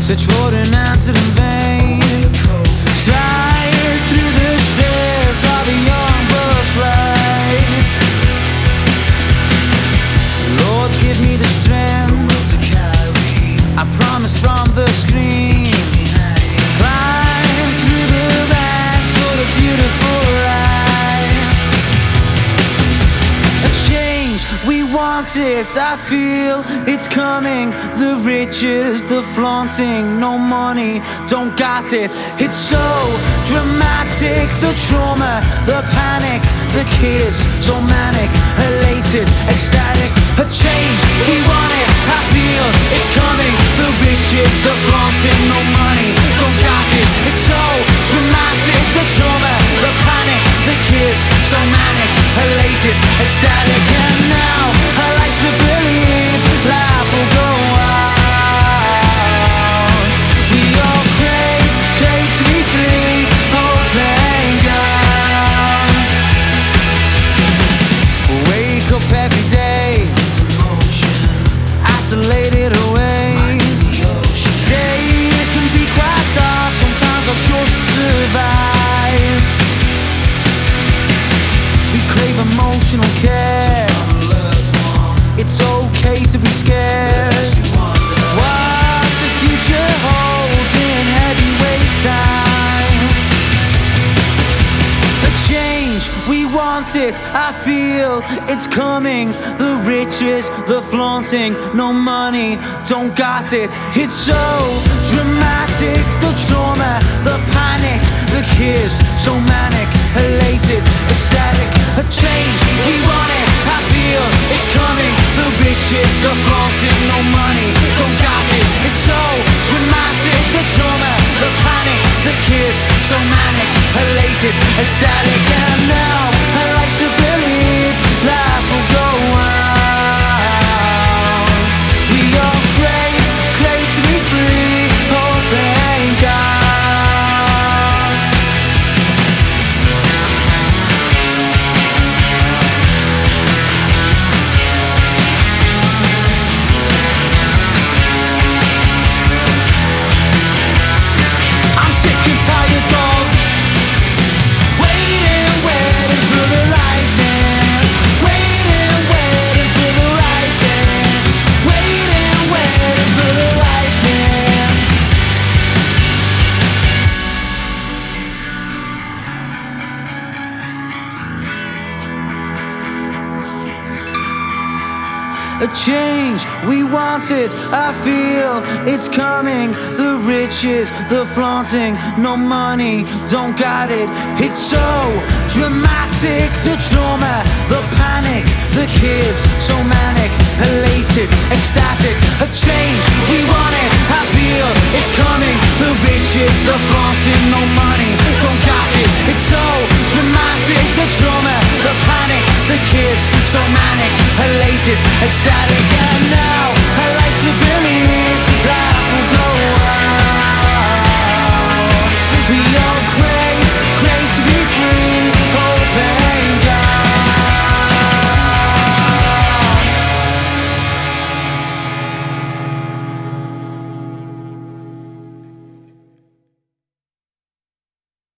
Search for an answer in vain. Slide through the stairs of a young bird's life. Lord, give me the strength to carry. I promise from the screen. Climb through the ranks for the beautiful life. A change, we want it, I feel it's coming. The riches, the flaunting, no money, don't got it. It's so dramatic, the trauma, the panic, the kids, so manic, elated, ecstatic. A change, we want it, I feel it's coming. The riches, the flaunting, no money, don't got it. It's so dramatic, the trauma, the panic, the kids, so manic, elated, ecstatic. And now I like to believe life will go on. We all crave to be free, oh thank God. Wake up every day, isolated away. Days can be quite dark, sometimes I just survive. We crave emotional care. It's okay to be scared. What the future holds in heavyweight times. A change, we want it, I feel it's coming. The riches, the flaunting, no money, don't got it. It's so dramatic, the trauma, the panic, the kids, so manic, elated, ecstatic. A change, we want it, I feel it's coming. The riches, the flaunting, no money, don't got it. It's so dramatic, the trauma, the panic, the kids, so manic, elated, ecstatic. And now I like to believe life will go on. We all crave to be free, oh thank God. I'm sick and tired of waiting for the right man. Waiting for the right man. Waiting for the right man. A change, we want it, I feel it's coming. The riches, the flaunting, no money, don't got it. It's so dramatic, the trauma, the panic, the kids, so manic, elated, ecstatic. A change, we want it, I feel it's coming. The riches, the flaunting, no money, don't got it. It's so dramatic, the trauma, the panic, the kids, so manic, elated, ecstatic.